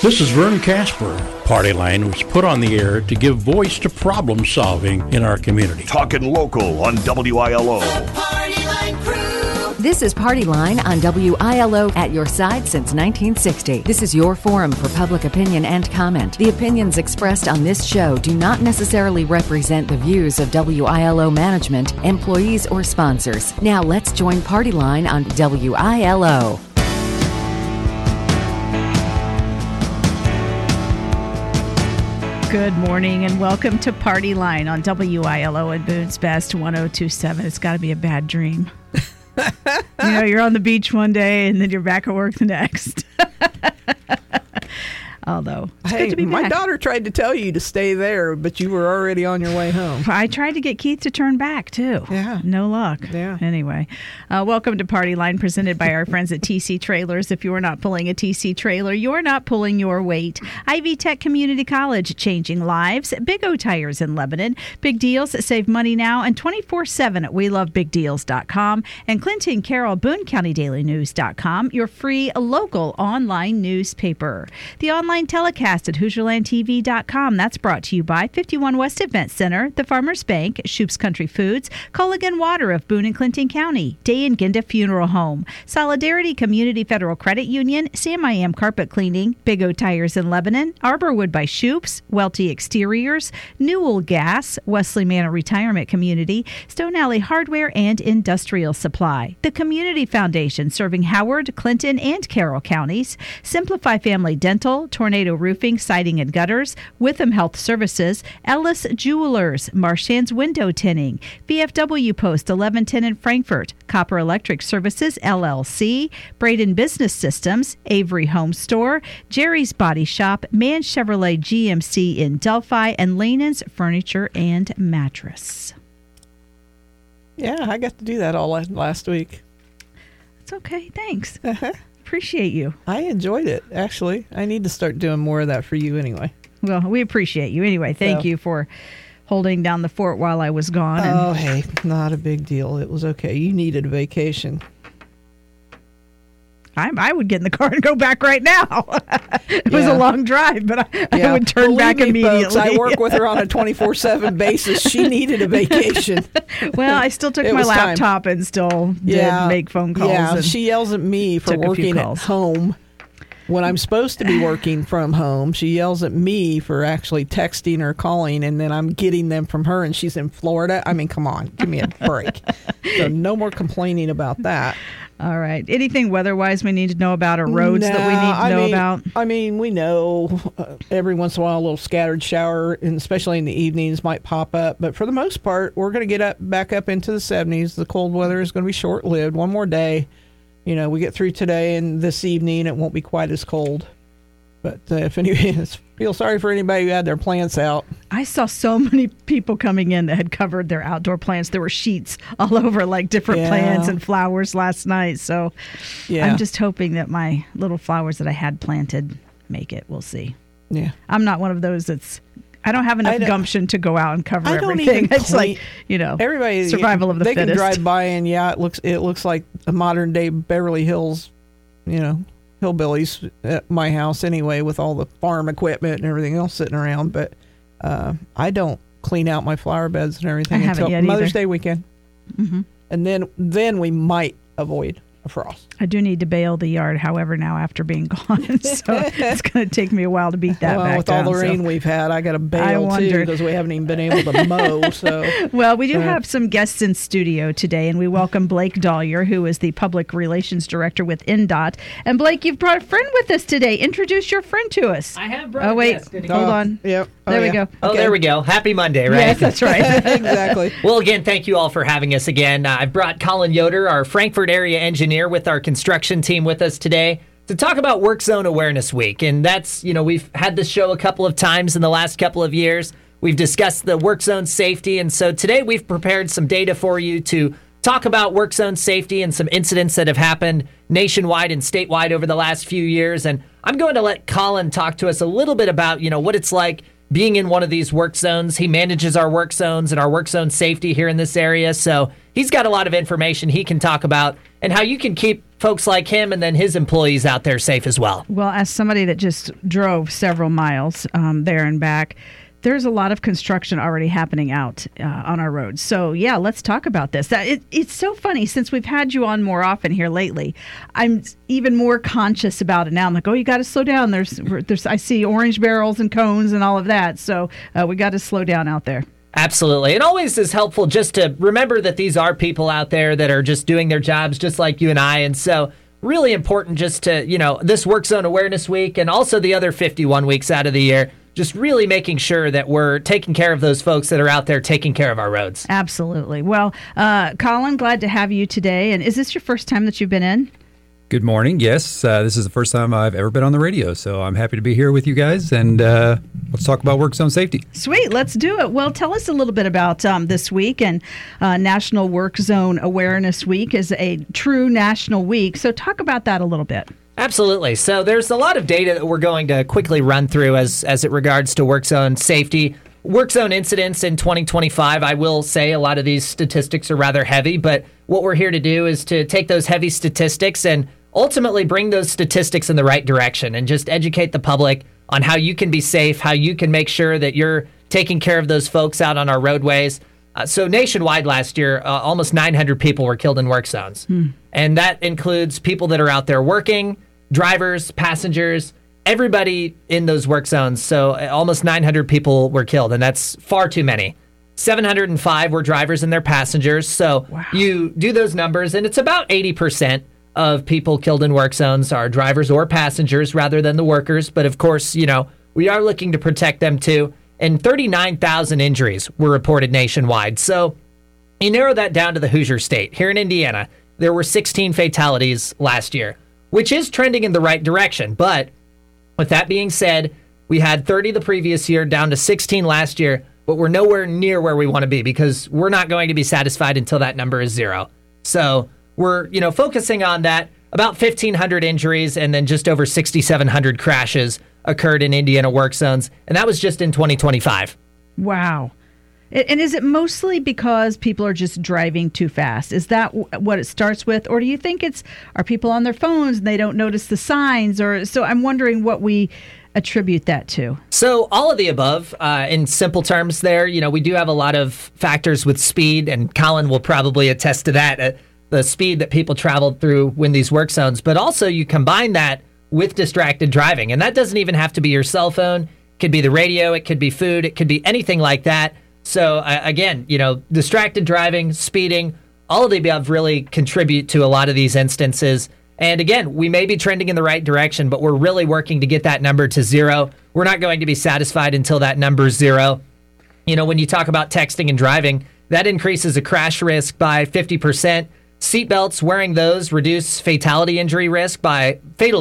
This is Vern Casper. Party Line was put on the air to give voice to problem solving in our community. Talking local on WILO. The Party Line Crew. This is Party Line on WILO, at your side since 1960. This is your forum for public opinion and comment. The opinions expressed on this show do not necessarily represent the views of WILO management, employees, or sponsors. Now let's join Party Line on WILO. Good morning and welcome to Party Line on WILO and Boone's Best 1027. It's got to be a bad dream. You're on the beach one day and then you're back at work the next. Although, it's good to be back. My daughter tried to tell you to stay there, but you were already on your way home. I tried to get Keith to turn back, too. Yeah. No luck. Yeah. Anyway, welcome to Party Line, presented by our friends at TC Trailers. If you are not pulling a TC trailer, you're not pulling your weight. Ivy Tech Community College, changing lives. Big O Tires in Lebanon. Big deals, save money now, and 24/7 at WeLoveBigDeals.com. And Clinton Carroll, Boone County Daily News.com, your free local online newspaper. The online telecast at HoosierlandTV.com. That's brought to you by 51 West Event Center, the Farmers Bank, Shoop's Country Foods, Culligan Water of Boone and Clinton County, Day and Ginda Funeral Home, Solidarity Community Federal Credit Union, Sam I Am Carpet Cleaning, Big O Tires in Lebanon, Arborwood by Shoop's, Welty Exteriors, Newell Gas, Wesley Manor Retirement Community, Stone Alley Hardware and Industrial Supply, the Community Foundation serving Howard, Clinton, and Carroll counties, Simplify Family Dental, Tornado Roofing, Siding and Gutters, Witham Health Services, Ellis Jewelers, Marchand's Window Tinning, VFW Post 1110 in Frankfort, Copper Electric Services, LLC, Braden Business Systems, Avery Home Store, Jerry's Body Shop, Man Chevrolet GMC in Delphi, and Lanan's Furniture and Mattress. Yeah, I got to do that all last week. It's okay. Thanks. Appreciate you. I enjoyed it, actually. I need to start doing more of that for you anyway. Well, we appreciate you anyway. Thank you for holding down the fort while I was gone. Oh, hey, not a big deal. It was okay. You needed a vacation. I would get in the car and go back right now. It was a long drive, but I would turn back immediately. Folks, I work with her on a 24/7 basis. She needed a vacation. Well, I still took my laptop and still did make phone calls. Yeah, she yells at me for working at home when I'm supposed to be working from home. She yells at me for actually texting or calling, and then I'm getting them from her, and she's in Florida. I mean, come on, give me a break. So no more complaining about that. All right. Anything weather-wise we need to know about, or roads that we need to know about? I mean, we know every once in a while a little scattered shower, and especially in the evenings, might pop up. But for the most part, we're going to get back up into the 70s. The cold weather is going to be short-lived. One more day. You know, we get through today and this evening, it won't be quite as cold. But if anybody feel sorry for anybody who had their plants out. I saw so many people coming in that had covered their outdoor plants. There were sheets all over, like different plants and flowers last night. So I'm just hoping that my little flowers that I had planted make it. We'll see. Yeah. I'm not one of those I don't have enough gumption to go out and cover everything. It's like, everybody, survival of the fittest. They can drive by and it looks like a modern day Beverly Hills, hillbillies at my house anyway, with all the farm equipment and everything else sitting around. But I don't clean out my flower beds and everything until Mother's Day weekend. Mm-hmm. And then we might avoid a frost. I do need to bale the yard, however, now after being gone. So it's going to take me a while to beat that back with down. All the rain we've had, I got to bale too, because we haven't even been able to mow. So well, we do have some guests in studio today, and we welcome Blake Dollier, who is the Public Relations Director with NDOT. And Blake, you've brought a friend with us today. Introduce your friend to us. I have brought. Oh wait, hold on. Yep. There we go. Oh, there we go. Happy Monday, right? Yes, that's right. Exactly. Well, again, thank you all for having us again. I've brought Colin Yoder, our Frankfort area engineer, with our construction team with us today to talk about Work Zone Awareness Week. And that's, we've had this show a couple of times in the last couple of years. We've discussed the work zone safety. And so today we've prepared some data for you to talk about work zone safety and some incidents that have happened nationwide and statewide over the last few years. And I'm going to let Colin talk to us a little bit about, what it's like being in one of these work zones. He manages our work zones and our work zone safety here in this area. So he's got a lot of information he can talk about and how you can keep folks like him and then his employees out there safe as well. Well, as somebody that just drove several miles there and back, there's a lot of construction already happening out on our roads. So, yeah, let's talk about this. It's so funny. Since we've had you on more often here lately, I'm even more conscious about it now. I'm like, oh, you got to slow down. There's I see orange barrels and cones and all of that. So we got to slow down out there. Absolutely. It always is helpful just to remember that these are people out there that are just doing their jobs just like you and I. And so really important just to, this Work Zone Awareness Week and also the other 51 weeks out of the year, just really making sure that we're taking care of those folks that are out there taking care of our roads. Absolutely. Well, Colin, glad to have you today. And is this your first time that you've been in? Good morning. Yes, this is the first time I've ever been on the radio, so I'm happy to be here with you guys, and let's talk about work zone safety. Sweet. Let's do it. Well, tell us a little bit about this week, and National Work Zone Awareness Week is a true national week, so talk about that a little bit. Absolutely. So there's a lot of data that we're going to quickly run through as it regards to work zone safety. Work zone incidents in 2025, I will say a lot of these statistics are rather heavy, but what we're here to do is to take those heavy statistics and ultimately bring those statistics in the right direction and just educate the public on how you can be safe, how you can make sure that you're taking care of those folks out on our roadways. So nationwide last year, almost 900 people were killed in work zones. And that includes people that are out there working, drivers, passengers, everybody in those work zones. So almost 900 people were killed, and that's far too many. 705 were drivers and their passengers. So you do those numbers, and it's about 80% of people killed in work zones are drivers or passengers rather than the workers. But of course, we are looking to protect them too. And 39,000 injuries were reported nationwide. So you narrow that down to the Hoosier State. Here in Indiana, there were 16 fatalities last year, which is trending in the right direction. But with that being said, we had 30 the previous year, down to 16 last year, but we're nowhere near where we want to be because we're not going to be satisfied until that number is 0. So we're, focusing on that. About 1,500 injuries and then just over 6,700 crashes occurred in Indiana work zones, and that was just in 2025. Wow. And is it mostly because people are just driving too fast? Is that what it starts with? Or do you think are people on their phones and they don't notice the signs? So I'm wondering what we attribute that to. So all of the above, in simple terms there, we do have a lot of factors with speed, and Colin will probably attest to that, the speed that people traveled through when these work zones. But also you combine that with distracted driving, and that doesn't even have to be your cell phone. It could be the radio, it could be food, it could be anything like that. So again, distracted driving, speeding, all of the above really contribute to a lot of these instances. And again, we may be trending in the right direction, but we're really working to get that number to 0. We're not going to be satisfied until that number is 0. When you talk about texting and driving, that increases a crash risk by 50%. Seatbelts, wearing those reduce fatal injury risk by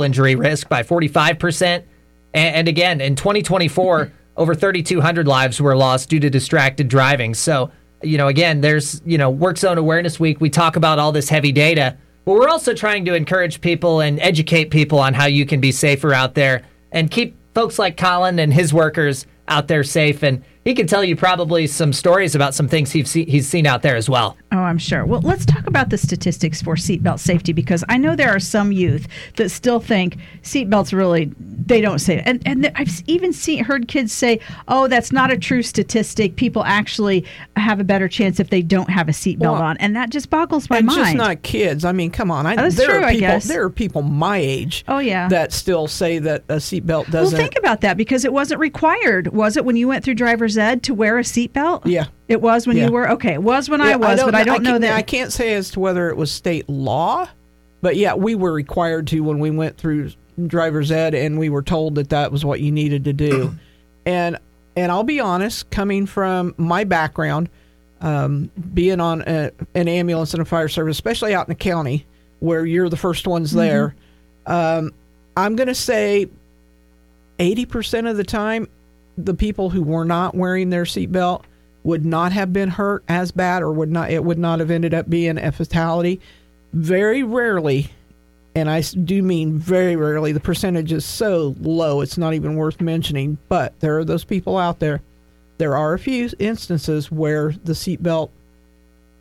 45%. And again, in 2024, over 3,200 lives were lost due to distracted driving. So, again, there's, Work Zone Awareness Week. We talk about all this heavy data, but we're also trying to encourage people and educate people on how you can be safer out there and keep folks like Colin and his workers out there safe. And he can tell you probably some stories about some things he's seen out there as well. Oh, I'm sure. Well, let's talk about the statistics for seatbelt safety, because I know there are some youth that still think seatbelts really, they don't say it. And I've even heard kids say, oh, that's not a true statistic. People actually have a better chance if they don't have a seatbelt on. And that just boggles my mind. And just not kids. I mean, come on. That's true, I guess. There are people my age that still say that a seatbelt doesn't. Well, think about that, because it wasn't required, was it, when you went through driver's ed to wear a seatbelt? Yeah. It was when you were? Okay, it was when I was, but I don't know that. I can't say as to whether it was state law, but yeah, we were required to when we went through driver's ed, and we were told that was what you needed to do. And I'll be honest, coming from my background, being on an ambulance and a fire service, especially out in the county where you're the first ones there, I'm going to say 80% of the time, the people who were not wearing their seatbelt would not have been hurt as bad, or it would not have ended up being a fatality. Very rarely, and I do mean very rarely, the percentage is so low it's not even worth mentioning, but there are those people out there. There are a few instances where the seatbelt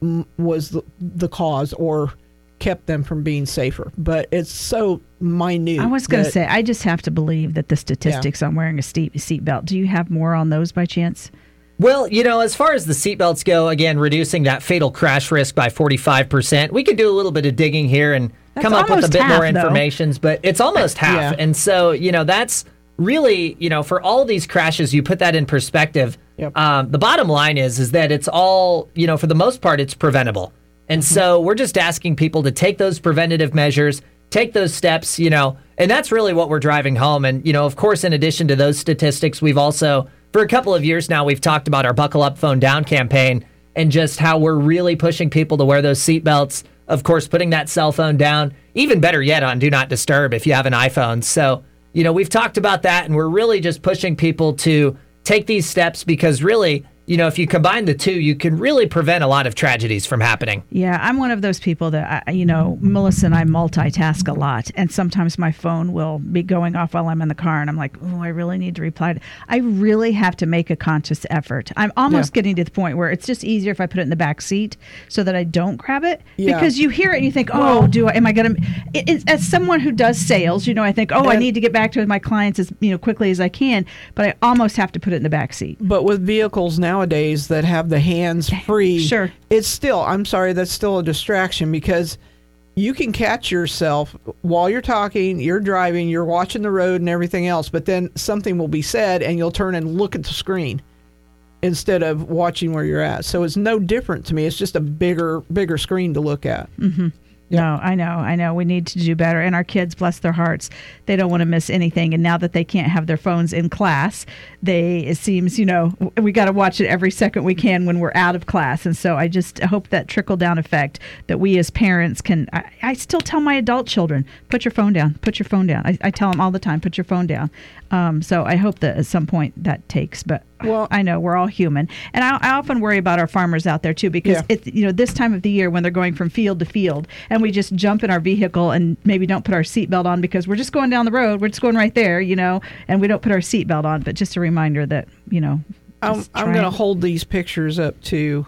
was the cause or kept them from being safer. But it's so minute. I was going to say, I just have to believe that the statistics on wearing a seatbelt. Do you have more on those by chance? Well, as far as the seatbelts go, again, reducing that fatal crash risk by 45%. We could do a little bit of digging here and come up with a bit more information, but it's almost half. And so, that's really, for all of these crashes, you put that in perspective. Yep. The bottom line is that it's all, for the most part, it's preventable. And so we're just asking people to take those preventative measures, take those steps, and that's really what we're driving home. And, of course, in addition to those statistics, we've also, for a couple of years now, we've talked about our Buckle Up, Phone Down campaign and just how we're really pushing people to wear those seatbelts. Of course, putting that cell phone down, even better yet, on Do Not Disturb if you have an iPhone. So, we've talked about that, and we're really just pushing people to take these steps because really, if you combine the two, you can really prevent a lot of tragedies from happening. Yeah, I'm one of those people that, Melissa and I multitask a lot. And sometimes my phone will be going off while I'm in the car. And I'm like, oh, I really need to reply. I really have to make a conscious effort. I'm almost getting to the point where it's just easier if I put it in the back seat so that I don't grab it. Yeah. Because you hear it and you think, am I going to... As someone who does sales, I think, I need to get back to my clients as quickly as I can. But I almost have to put it in the back seat. But with vehicles nowadays that have the hands free, sure, it's still, I'm sorry, that's still a distraction because you can catch yourself while you're talking, you're driving, you're watching the road and everything else, but then something will be said and you'll turn and look at the screen instead of watching where you're at. So it's no different to me. It's just a bigger screen to look at. Mm-hmm. No, I know. We need to do better. And our kids, bless their hearts, they don't want to miss anything. And now that they can't have their phones in class, it seems, we got to watch it every second we can when we're out of class. And so I just hope that trickle-down effect that we as parents can... I still tell my adult children, put your phone down, put your phone down. I tell them all the time, put your phone down. So I hope that at some point that takes. But I know we're all human. And I often worry about our farmers out there, too, because it's, this time of the year when they're going from field to field and we just jump in our vehicle and maybe don't put our seatbelt on because we're just going down the road. We're just going right there, and we don't put our seatbelt on. But just a reminder that, I'm going to hold these pictures up to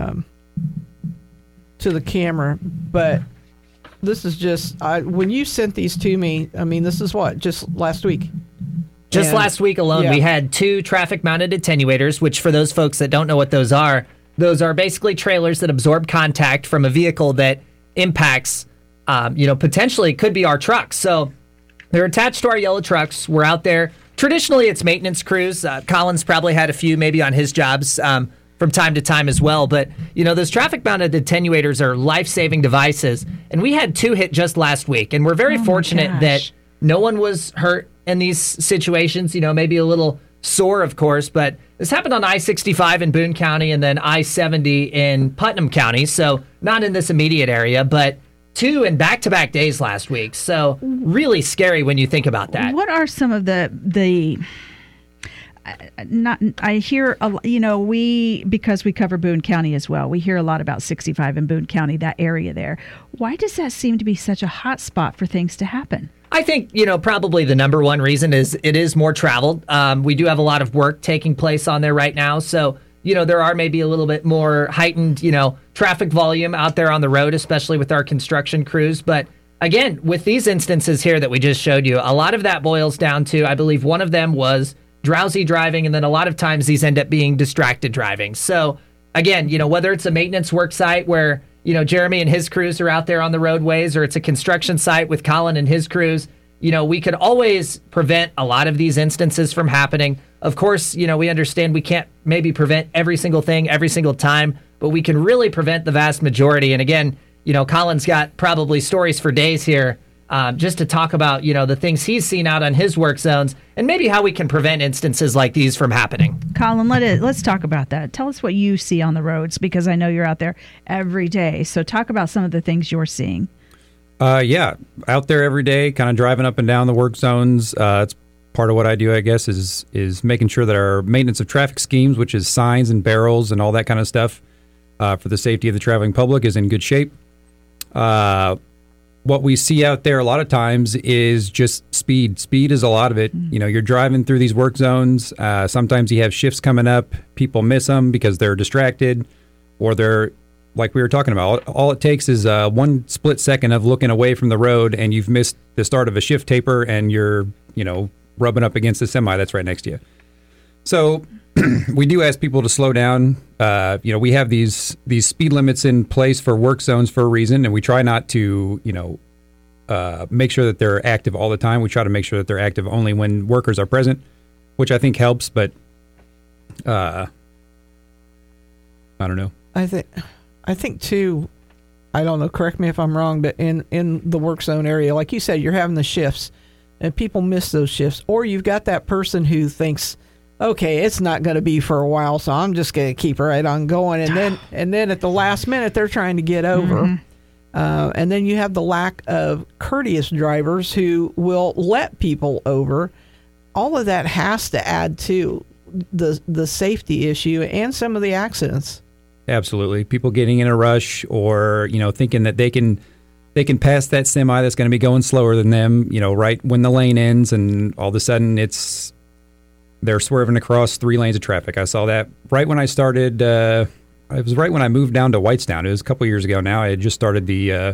the camera. But this is just, when you sent these to me, this is just last week. Just last week alone, we had 2 traffic-mounted attenuators, which for those folks that don't know what those are basically trailers that absorb contact from a vehicle that impacts, potentially it could be our trucks. So they're attached to our yellow trucks. We're out there. Traditionally, it's maintenance crews. Colin's probably had a few maybe on his jobs from time to time as well. But, those traffic-mounted attenuators are life-saving devices. And we had 2 hit just last week. And we're very fortunate that no one was hurt in these situations, maybe a little sore, of course, but this happened on I-65 in Boone County and then I-70 in Putnam County, so not in this immediate area, but 2 in back-to-back days last week, so really scary when you think about that. What are some of I hear, because we cover Boone County as well, we hear a lot about 65 in Boone County, that area there. Why does that seem to be such a hot spot for things to happen? I think, probably the number one reason is it is more traveled. We do have a lot of work taking place on there right now. So, there are maybe a little bit more heightened, traffic volume out there on the road, especially with our construction crews. But again, with these instances here that we just showed you, a lot of that boils down to, I believe one of them was drowsy driving. And then a lot of times these end up being distracted driving. So again, whether it's a maintenance work site where Jeremy and his crews are out there on the roadways, or it's a construction site with Colin and his crews, we could always prevent a lot of these instances from happening. Of course, we understand we can't maybe prevent every single thing every single time, but we can really prevent the vast majority. And again, Colin's got probably stories for days here just to talk about, the things he's seen out on his work zones and maybe how we can prevent instances like these from happening. Colin, let's talk about that. Tell us what you see on the roads, because I know you're out there every day. So talk about some of the things you're seeing. Out there every day, kind of driving up and down the work zones. It's part of what I do, I guess, is making sure that our maintenance of traffic schemes, which is signs and barrels and all that kind of stuff for the safety of the traveling public, is in good shape. What we see out there a lot of times is just speed. Speed is a lot of it. You're driving through these work zones. Sometimes you have shifts coming up. People miss them because they're distracted, or they're like we were talking about, all it takes is one split second of looking away from the road, and you've missed the start of a shift taper, and you're, rubbing up against the semi that's right next to you. So we do ask people to slow down. We have these speed limits in place for work zones for a reason, and we try not to, make sure that they're active all the time. We try to make sure that they're active only when workers are present, which I think helps, but I don't know. I think too, I don't know, correct me if I'm wrong, but in the work zone area, like you said, you're having the shifts and people miss those shifts, or you've got that person who thinks, okay, it's not going to be for a while, so I'm just going to keep right on going. And then at the last minute, they're trying to get over. And then you have the lack of courteous drivers who will let people over. All of that has to add to the safety issue and some of the accidents. Absolutely. People getting in a rush or, thinking that they can pass that semi that's going to be going slower than them, right when the lane ends, and all of a sudden they're swerving across 3 lanes of traffic. I saw that right when I started. It was right when I moved down to Whitestown. It was a couple years ago now. I had just started the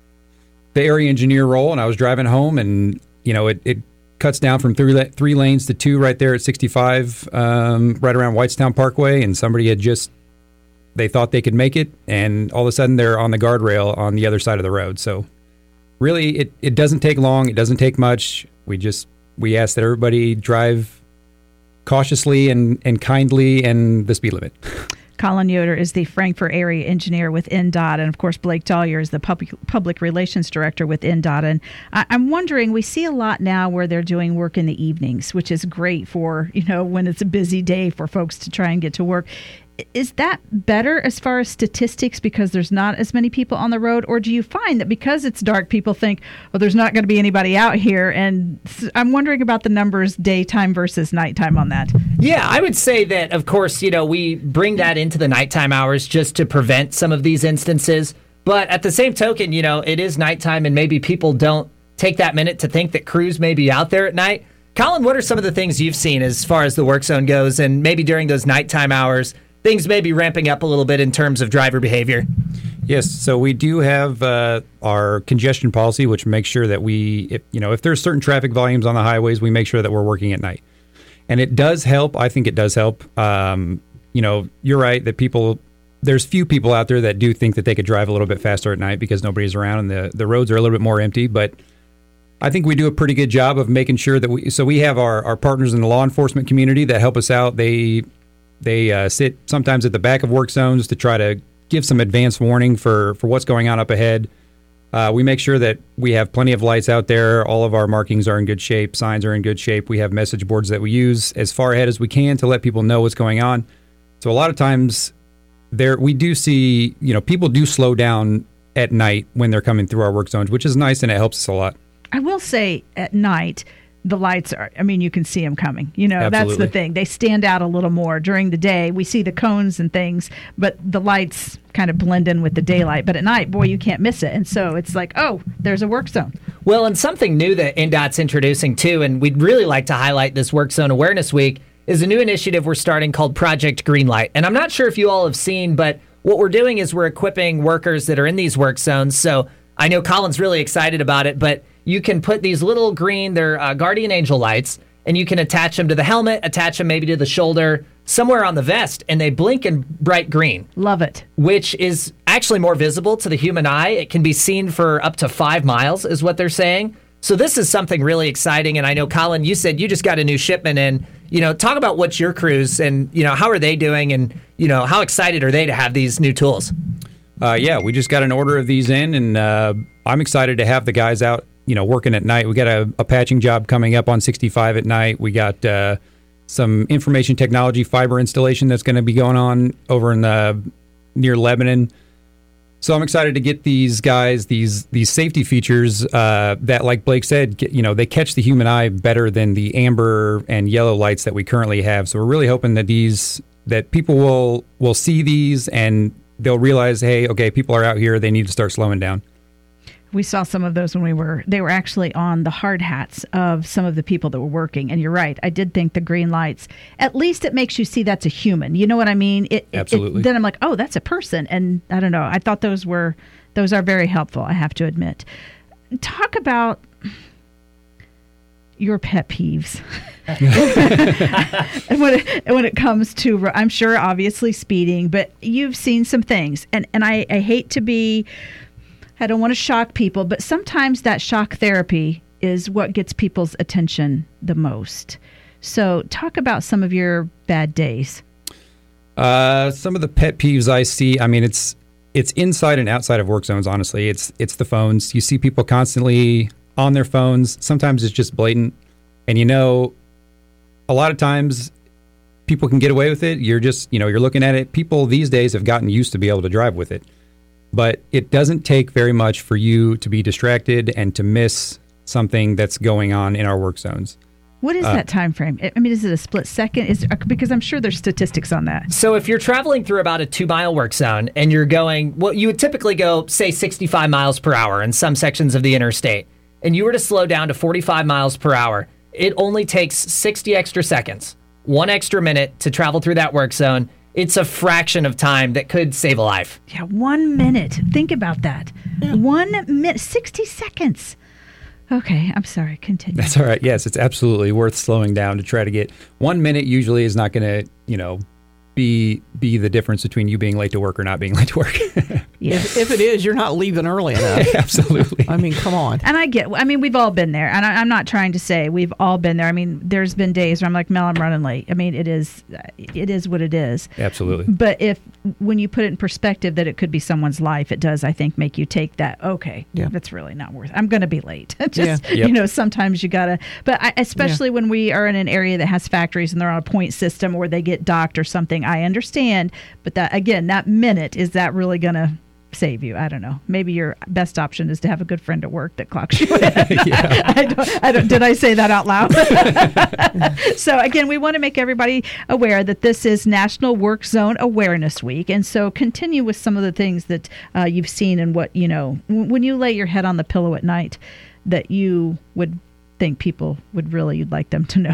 area engineer role, and I was driving home, and it cuts down from 3 lanes to 2 right there at 65, right around Whitestown Parkway, and somebody had they thought they could make it, and all of a sudden they're on the guardrail on the other side of the road. So really, it doesn't take long. It doesn't take much. We ask that everybody drive cautiously and kindly and the speed limit. Colin Yoder is the Frankfort area engineer with NDOT, and of course Blake Dollier is the public relations director with NDOT. And I'm wondering, we see a lot now where they're doing work in the evenings, which is great for, when it's a busy day for folks to try and get to work. Is that better as far as statistics because there's not as many people on the road? Or do you find that because it's dark, people think, well, there's not going to be anybody out here? And I'm wondering about the numbers daytime versus nighttime on that. Yeah, I would say that, of course, we bring that into the nighttime hours just to prevent some of these instances. But at the same token, it is nighttime and maybe people don't take that minute to think that crews may be out there at night. Colin, what are some of the things you've seen as far as the work zone goes, and maybe during those nighttime hours, things may be ramping up a little bit in terms of driver behavior? Yes, so we do have our congestion policy, which makes sure that if there's certain traffic volumes on the highways, we make sure that we're working at night. And it does help. I think it does help. You're right that there's few people out there that do think that they could drive a little bit faster at night because nobody's around and the roads are a little bit more empty. But I think we do a pretty good job of making sure that we have our partners in the law enforcement community that help us out. They sit sometimes at the back of work zones to try to give some advance warning for what's going on up ahead. We make sure that we have plenty of lights out there. All of our markings are in good shape. Signs are in good shape. We have message boards that we use as far ahead as we can to let people know what's going on. So a lot of times we do see, people do slow down at night when they're coming through our work zones, which is nice and it helps us a lot. I will say at night, the lights you can see them coming. Absolutely. That's the thing. They stand out a little more. During the day, we see the cones and things, but the lights kind of blend in with the daylight. But at night, boy, you can't miss it. And so it's like, oh, there's a work zone. Well, and something new that NDOT's introducing too, and we'd really like to highlight this Work Zone Awareness Week, is a new initiative we're starting called Project Greenlight. And I'm not sure if you all have seen, but what we're doing is we're equipping workers that are in these work zones. So I know Colin's really excited about it, but you can put these little green, they're Guardian Angel lights, and you can attach them to the helmet, attach them maybe to the shoulder, somewhere on the vest, and they blink in bright green. Love it. Which is actually more visible to the human eye. It can be seen for up to 5 miles, is what they're saying. So this is something really exciting, and I know, Colin, you said you just got a new shipment in. Talk about what's your crews, and, how are they doing, and, how excited are they to have these new tools? Yeah, we just got an order of these in, and I'm excited to have the guys out, working at night. We got a patching job coming up on 65 at night. We got some information technology fiber installation that's going to be going on over in near Lebanon. So I'm excited to get these guys these safety features that, like Blake said, they catch the human eye better than the amber and yellow lights that we currently have. So we're really hoping that people will see these and they'll realize, hey, okay, people are out here. They need to start slowing down. We saw some of those when they were actually on the hard hats of some of the people that were working. And you're right. I did think the green lights, at least it makes you see that's a human. You know what I mean? Absolutely. Then I'm like, oh, that's a person. And I don't know. I thought those are very helpful, I have to admit. Talk about your pet peeves. And when it comes to, I'm sure, obviously speeding, but you've seen some things. And I hate to be, I don't want to shock people, but sometimes that shock therapy is what gets people's attention the most. So talk about some of your bad days. Some of the pet peeves I see, I mean, it's inside and outside of work zones, honestly. It's the phones. You see people constantly on their phones. Sometimes it's just blatant. And a lot of times people can get away with it. You're just, you're looking at it. People these days have gotten used to be able to drive with it. But it doesn't take very much for you to be distracted and to miss something that's going on in our work zones. What is that time frame? I mean, is it a split second? Because I'm sure there's statistics on that. So if you're traveling through about a 2-mile work zone and you're going, well, you would typically go, say, 65 miles per hour in some sections of the interstate, and you were to slow down to 45 miles per hour, it only takes 60 extra seconds, 1 extra minute to travel through that work zone. It's a fraction of time that could save a life. Yeah, 1 minute. Think about that. Yeah. 1 minute, 60 seconds. Okay, I'm sorry. Continue. That's all right. Yes, it's absolutely worth slowing down to try to get 1 minute. Usually is not going to, be the difference between you being late to work or not being late to work. Yes. If it is, you're not leaving early enough. Absolutely. I mean, come on. And we've all been there. And I'm not trying to say we've all been there. I mean, there's been days where I'm like, Mel, I'm running late. I mean, it is what it is. Absolutely. But when you put it in perspective that it could be someone's life, it does, I think, make you take that, okay, that's really not worth it. I'm going to be late. Sometimes you got to, but especially when we are in an area that has factories and they're on a point system or they get docked or something, I understand. But that minute, is that really going to save you? I don't know. Maybe your best option is to have a good friend at work that clocks you in. I don't. Did I say that out loud? So again, we want to make everybody aware that this is National Work Zone Awareness Week, and so continue with some of the things that you've seen and what when you lay your head on the pillow at night, that you would think people would really like them to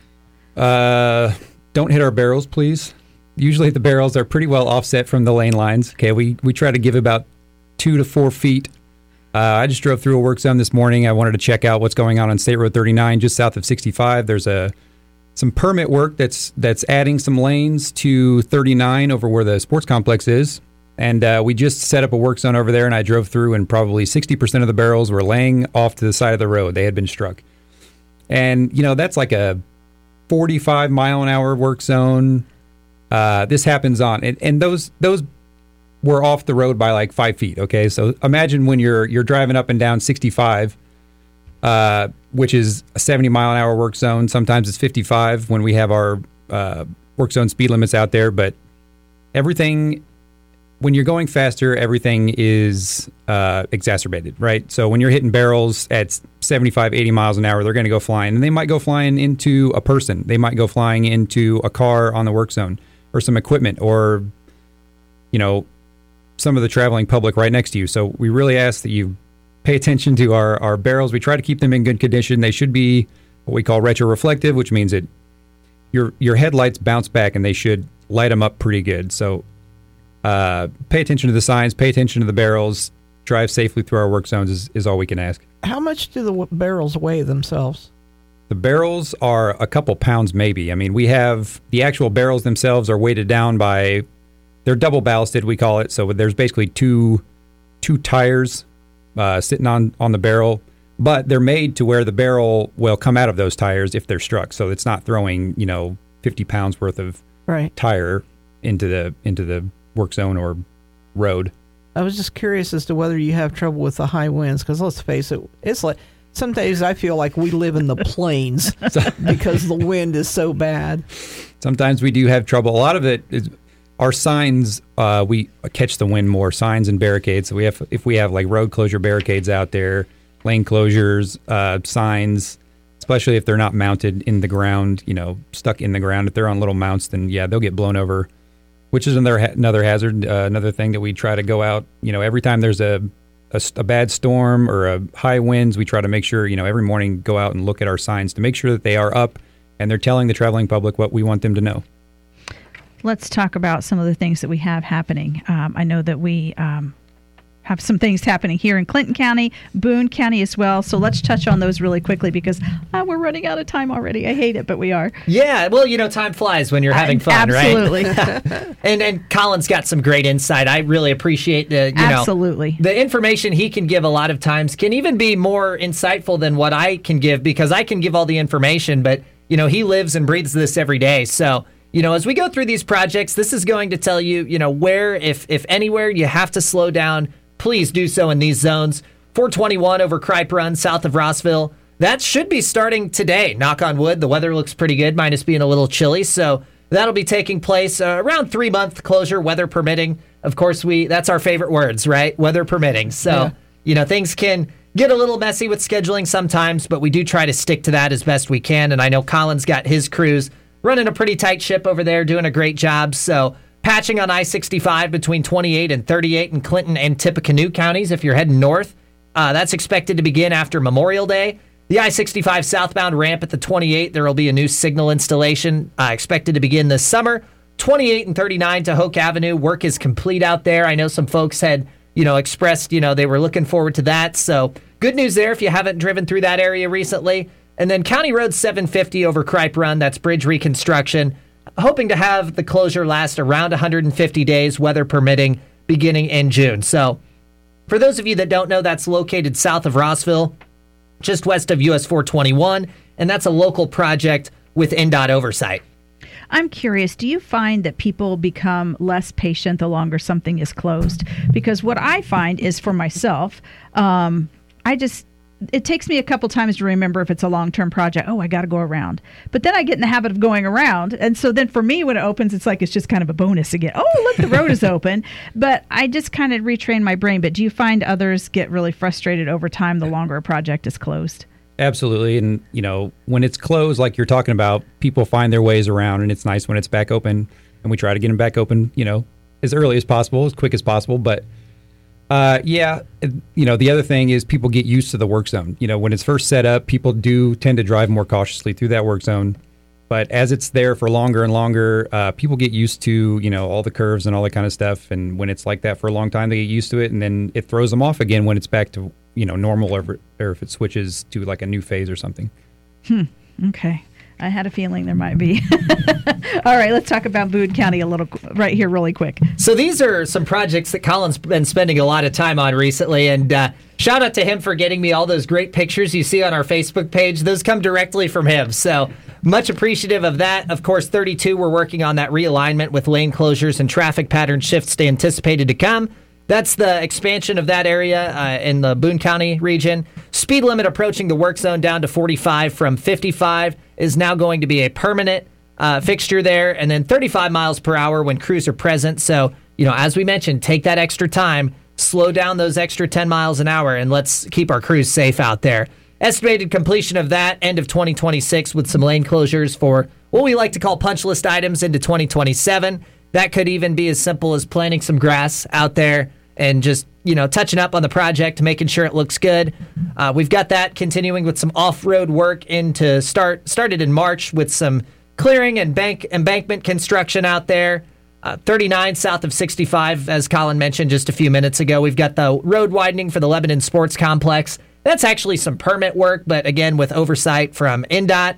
know. Don't hit our barrels, please. Usually the barrels are pretty well offset from the lane lines. Okay, we try to give about 2 to 4 feet. I just drove through a work zone this morning. I wanted to check out what's going on State Road 39, just south of 65. There's some permit work that's adding some lanes to 39 over where the sports complex is. And we just set up a work zone over there, and I drove through, and probably 60% of the barrels were laying off to the side of the road. They had been struck. And, that's like a 45-mile-an-hour work zone. This happens and those were off the road by like 5 feet. Okay, so imagine when you're driving up and down 65, which is a 70-mile-an-hour work zone. Sometimes it's 55 when we have our work zone speed limits out there. But everything, when you're going faster, everything is exacerbated, right? So when you're hitting barrels at 75, 80 miles an hour, they're going to go flying, and they might go flying into a person. They might go flying into a car on the work zone, or some equipment, or, some of the traveling public right next to you. So we really ask that you pay attention to our barrels. We try to keep them in good condition. They should be what we call retroreflective, which means that your headlights bounce back and they should light them up pretty good. So pay attention to the signs, pay attention to the barrels, drive safely through our work zones is all we can ask. How much do the barrels weigh themselves? The barrels are a couple pounds, maybe. I mean, we have the actual barrels themselves are weighted down by, they're double ballasted, we call it. So there's basically two tires sitting on the barrel, but they're made to where the barrel will come out of those tires if they're struck. So it's not throwing, 50 pounds worth of tire into the work zone or road. I was just curious as to whether you have trouble with the high winds, because let's face it, it's like, some days I feel like we live in the plains because the wind is so bad. Sometimes we do have trouble. A lot of it is our signs. We catch the wind more. Signs and barricades. So if we have like road closure barricades out there, lane closures, signs, especially if they're not mounted in the ground, stuck in the ground. If they're on little mounts, then they'll get blown over, which is another hazard. Another thing that we try to go out. Every time there's a a bad storm or a high winds, we try to make sure, every morning go out and look at our signs to make sure that they are up and they're telling the traveling public what we want them to know. Let's talk about some of the things that we have happening. I know that we have some things happening here in Clinton County, Boone County as well. So let's touch on those really quickly because we're running out of time already. I hate it, but we are. Yeah, well, time flies when you're having fun, absolutely. right? Absolutely. and Colin's got some great insight. I really appreciate absolutely. The information he can give a lot of times can even be more insightful than what I can give because I can give all the information, but, he lives and breathes this every day. So, as we go through these projects, this is going to tell you, where, if anywhere, you have to slow down. Please do so in these zones. 421 over Cripe Run, south of Rossville. That should be starting today. Knock on wood. The weather looks pretty good, minus being a little chilly. So that'll be taking place around 3-month closure, weather permitting. Of course, that's our favorite words, right? Weather permitting. So, things can get a little messy with scheduling sometimes, but we do try to stick to that as best we can. And I know Colin's got his crews running a pretty tight ship over there, doing a great job. So patching on I-65 between 28 and 38 in Clinton and Tippecanoe counties if you're heading north. That's expected to begin after Memorial Day. The I-65 southbound ramp at the 28, there will be a new signal installation expected to begin this summer. 28 and 39 to Hoke Avenue, work is complete out there. I know some folks had, expressed, they were looking forward to that. So good news there if you haven't driven through that area recently. And then County Road 750 over Cripe Run, that's bridge reconstruction. Hoping to have the closure last around 150 days, weather permitting, beginning in June. So for those of you that don't know, that's located south of Rossville, just west of US 421, and that's a local project with NDOT oversight. I'm curious, do you find that people become less patient the longer something is closed? Because what I find is for myself, it takes me a couple times to remember if it's a long-term project. Oh, I got to go around. But then I get in the habit of going around. And so then for me, when it opens, it's like it's just kind of a bonus again. Oh, look, the road is open. But I just kind of retrain my brain. But do you find others get really frustrated over time the longer a project is closed? Absolutely. And, when it's closed, like you're talking about, people find their ways around. And it's nice when it's back open. And we try to get them back open, as early as possible, as quick as possible. But the other thing is people get used to the work zone. When it's first set up, people do tend to drive more cautiously through that work zone. But as it's there for longer and longer, people get used to, all the curves and all that kind of stuff. And when it's like that for a long time, they get used to it. And then it throws them off again when it's back to, normal or if it switches to like a new phase or something. Okay. I had a feeling there might be. All right, let's talk about Boone County a little right here really quick. So these are some projects that Colin's been spending a lot of time on recently, and shout out to him for getting me all those great pictures you see on our Facebook page. Those come directly from him, so much appreciative of that. Of course, 32, we're working on that realignment with lane closures and traffic pattern shifts anticipated to come. That's the expansion of that area in the Boone County region. Speed limit approaching the work zone down to 45 from 55 is now going to be a permanent fixture there. And then 35 miles per hour when crews are present. So, as we mentioned, take that extra time, slow down those extra 10 miles an hour, and let's keep our crews safe out there. Estimated completion of that end of 2026 with some lane closures for what we like to call punch list items into 2027. That could even be as simple as planting some grass out there and just, touching up on the project, making sure it looks good. We've got that continuing with some off-road work started in March with some clearing and embankment construction out there. 39 south of 65, as Colin mentioned just a few minutes ago. We've got the road widening for the Lebanon Sports Complex. That's actually some permit work, but again, with oversight from NDOT.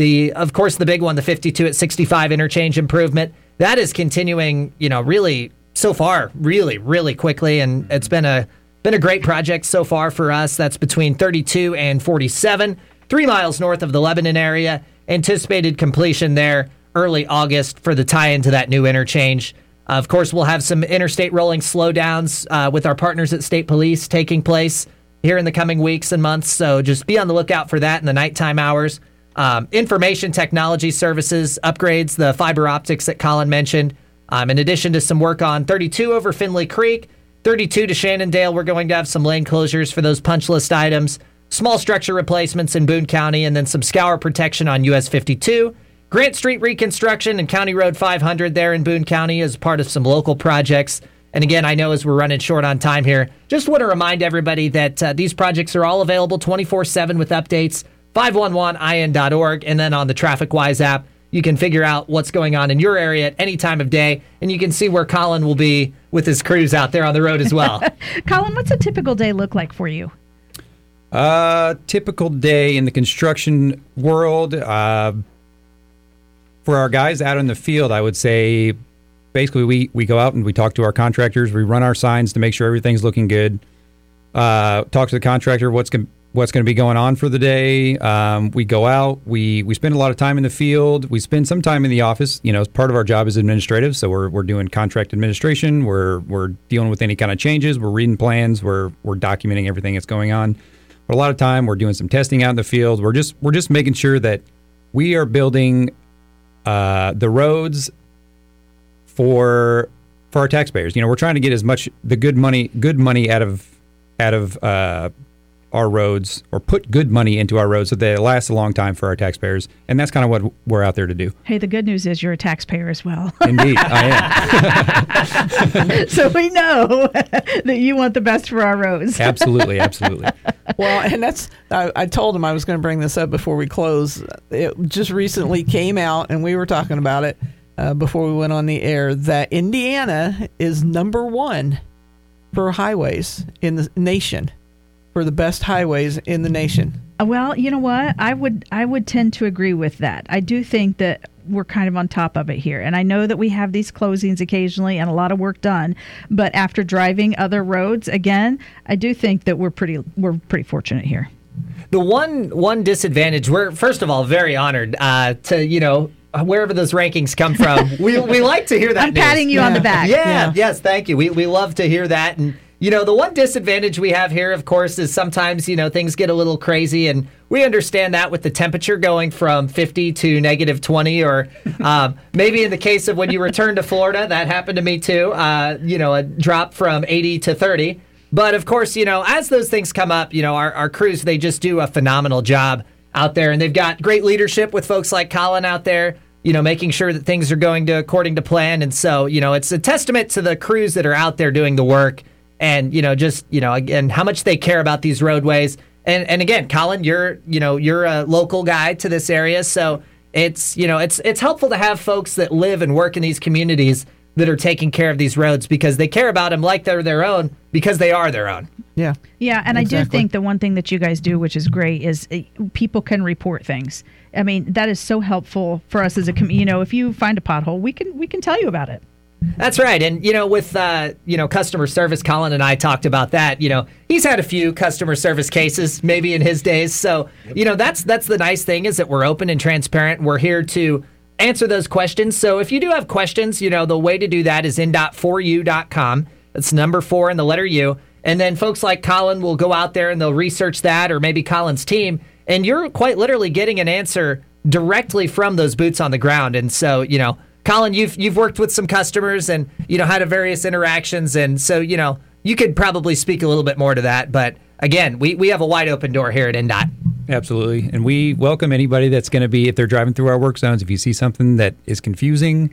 Of course, the big one, the 52 at 65 interchange improvement. That is continuing, really so far, really, really quickly, and it's been a great project so far for us. That's between 32 and 47, 3 miles north of the Lebanon area. Anticipated completion there early August for the tie-in to that new interchange. Of course, we'll have some interstate rolling slowdowns with our partners at State Police taking place here in the coming weeks and months, so just be on the lookout for that in the nighttime hours. Information technology services upgrades, the fiber optics that Colin mentioned, in addition to some work on 32 over Finley Creek, 32 to Shannondale. We're going to have some lane closures for those punch list items, small structure replacements in Boone County, and then some scour protection on US 52. Grant Street reconstruction and County Road 500 there in Boone County as part of some local projects. And again, I know as we're running short on time here, just want to remind everybody that these projects are all available 24/7 with updates, 511in.org, and then on the TrafficWise app, you can figure out what's going on in your area at any time of day, and you can see where Colin will be with his crews out there on the road as well. Colin, what's a typical day look like for you? Typical day in the construction world, for our guys out in the field, I would say basically we go out and we talk to our contractors. We run our signs to make sure everything's looking good. Talk to the contractor what's going to be going on for the day. We go out. We spend a lot of time in the field. We spend some time in the office. You know, part of our job is administrative, so we're doing contract administration. We're dealing with any kind of changes. We're reading plans. We're documenting everything that's going on. But a lot of time we're doing some testing out in the field. We're just making sure that we are building the roads for our taxpayers. You know, we're trying to get as much the good money out of our roads, or put good money into our roads so that it lasts a long time for our taxpayers. And that's kind of what we're out there to do. Hey, the good news is you're a taxpayer as well. Indeed, I am. So we know that you want the best for our roads. Absolutely. Well, and that's, I told him I was going to bring this up before we close. It just recently came out, and we were talking about it before we went on the air, that Indiana is number one for highways in the nation, for the best highways in the nation. Well, you know what? I would tend to agree with that. I do think that we're kind of on top of it here. And I know that we have these closings occasionally and a lot of work done, but after driving other roads again, I do think that we're pretty fortunate here. The one disadvantage, we're first of all very honored to, you know, wherever those rankings come from. we like to hear that. I'm patting you on the back. Yeah, yes, thank you. We love to hear that. And you know, the one disadvantage we have here, of course, is sometimes, you know, things get a little crazy, and we understand that with the temperature going from 50 to negative 20, or maybe in the case of when you return to Florida, that happened to me too, you know, a drop from 80 to 30. But of course, you know, as those things come up, you know, our crews, they just do a phenomenal job out there, and they've got great leadership with folks like Colin out there, you know, making sure that things are going according to plan. And so, you know, it's a testament to the crews that are out there doing the work. And, you know, just, you know, again, how much they care about these roadways. And again, Colin, you're a local guy to this area. So it's, you know, it's helpful to have folks that live and work in these communities that are taking care of these roads, because they care about them like they're their own, because they are their own. Yeah. Yeah. And exactly. I do think the one thing that you guys do, which is great, is people can report things. I mean, that is so helpful for us as a community. You know, if you find a pothole, we can tell you about it. That's right. And, you know, with, you know, customer service, Colin and I talked about that. You know, he's had a few customer service cases maybe in his days. So, you know, that's the nice thing, is that we're open and transparent. We're here to answer those questions. So if you do have questions, you know, the way to do that is indot4u.com. That's number 4 and the letter U. And then folks like Colin will go out there and they'll research that, or maybe Colin's team. And you're quite literally getting an answer directly from those boots on the ground. And so, you know, Colin, you've worked with some customers and, you know, had various interactions. And so, you know, you could probably speak a little bit more to that. But again, we have a wide open door here at INDOT. Absolutely. And we welcome anybody that's going to be, if they're driving through our work zones, if you see something that is confusing,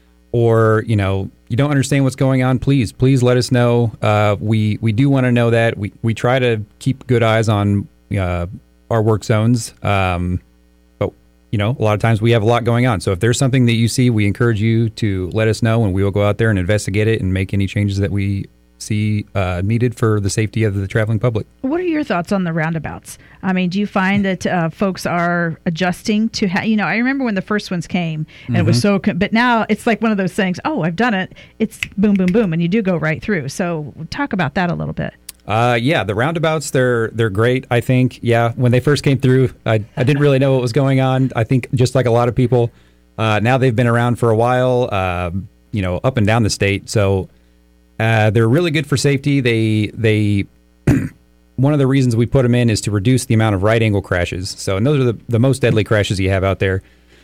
or, you know, you don't understand what's going on, please let us know. We do want to know that. We try to keep good eyes on our work zones. But, you know, a lot of times we have a lot going on. So if there's something that you see, we encourage you to let us know, and we will go out there and investigate it and make any changes that we see needed for the safety of the traveling public. What are your thoughts on the roundabouts? I mean, do you find that folks are adjusting to, you know, I remember when the first ones came and it was so, but now it's like one of those things, oh, I've done it. It's boom, boom, boom. And you do go right through. So talk about that a little bit. Yeah, the roundabouts, they're great, I think. Yeah, when they first came through, I didn't really know what was going on. I think just like a lot of people, now they've been around for a while, you know, up and down the state. So they're really good for safety. They one of the reasons we put them in is to reduce the amount of right angle crashes. So, and those are the most deadly crashes you have out there.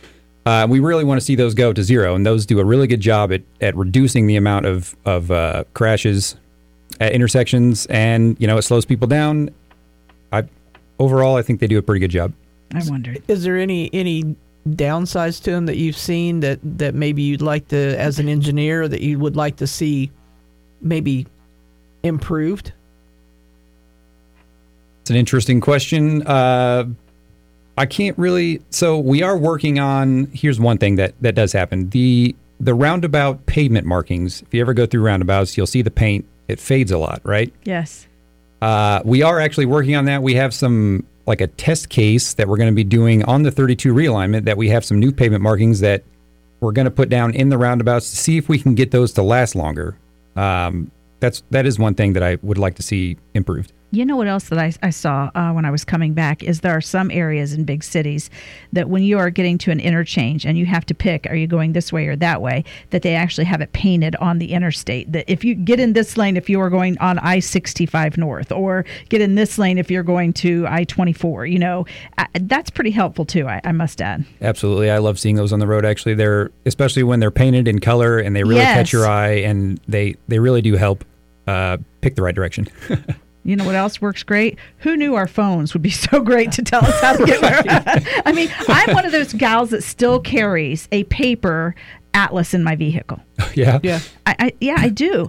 We really want to see those go to zero, and those do a really good job at reducing the amount of crashes at intersections, and, you know, it slows people down. Overall, I think they do a pretty good job. I wondered, is there any downsides to them that you've seen that maybe you'd like to, as an engineer, that you would like to see maybe improved? It's an interesting question. I can't really. So we are working on. Here's one thing that does happen. The roundabout pavement markings. If you ever go through roundabouts, you'll see the paint. It fades a lot, right? Yes. We are actually working on that. We have some, like a test case that we're going to be doing on the 32 realignment, that we have some new pavement markings that we're going to put down in the roundabouts to see if we can get those to last longer. That is one thing that I would like to see improved. You know what else that I saw when I was coming back is there are some areas in big cities that when you are getting to an interchange and you have to pick, are you going this way or that way, that they actually have it painted on the interstate. That if you get in this lane, if you are going on I-65 North, or get in this lane if you're going to I-24, that's pretty helpful too, I must add. Absolutely. I love seeing those on the road. Actually, especially when they're painted in color and they really catch your eye, and they really do help pick the right direction. You know what else works great? Who knew our phones would be so great to tell us how to get where? I mean, I'm one of those gals that still carries a paper atlas in my vehicle. Yeah. Yeah. I do.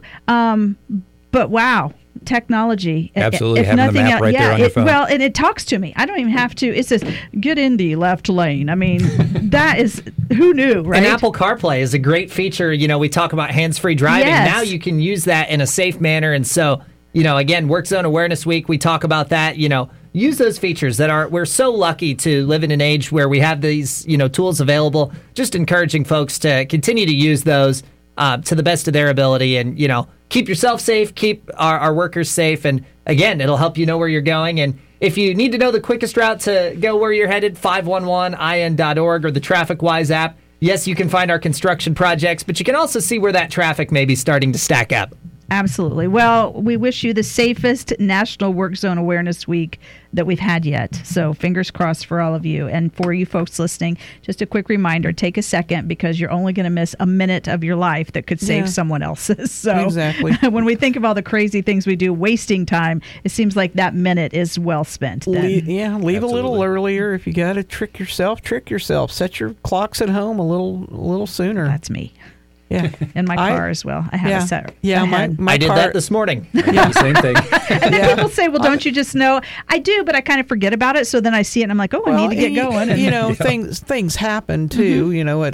But wow, technology. Absolutely. If having the nothing map else, right there on your phone. Well, and it talks to me. I don't even have to. It says, get in the left lane. I mean, that is, who knew, right? And Apple CarPlay is a great feature. We talk about hands-free driving. Yes. Now you can use that in a safe manner. And so, again, Work Zone Awareness Week, we talk about that. Use those features we're so lucky to live in an age where we have these, tools available. Just encouraging folks to continue to use those to the best of their ability, and, keep yourself safe, keep our workers safe. And again, it'll help you know where you're going. And if you need to know the quickest route to go where you're headed, 511in.org or the TrafficWise app. Yes, you can find our construction projects, but you can also see where that traffic may be starting to stack up. Absolutely. Well, we wish you the safest National Work Zone Awareness Week that we've had yet. So fingers crossed for all of you. And for you folks listening, just a quick reminder, take a second, because you're only going to miss a minute of your life that could save someone else's. So exactly. When we think of all the crazy things we do, wasting time, it seems like that minute is well spent. Leave a little Absolutely. earlier. If you got to trick yourself. Set your clocks at home a little sooner. That's me. Yeah. In my car as well. I have a set. Yeah, my I did car, that this morning. Yeah, same thing. And then people say, well, don't you just know? I do, but I kind of forget about it. So then I see it and I'm like, I need to get going. And, things happen too.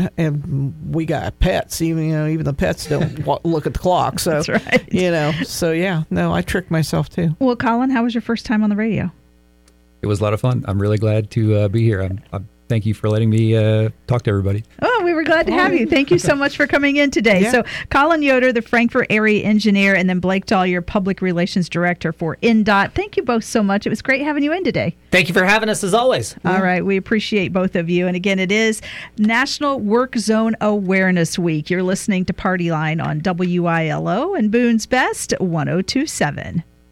And we got pets. Even the pets don't look at the clock. So that's right. So yeah, no, I trick myself too. Well, Colin, how was your first time on the radio? It was a lot of fun. I'm really glad to be here. Thank you for letting me talk to everybody. Oh, we were glad to have you. Thank you so much for coming in today. Yeah. So Colin Yoder, the Frankfort area engineer, and then Blake Dahl, your public relations director for INDOT. Thank you both so much. It was great having you in today. Thank you for having us, as always. All right. We appreciate both of you. And again, it is National Work Zone Awareness Week. You're listening to Party Line on WILO and Boone's Best 102.7.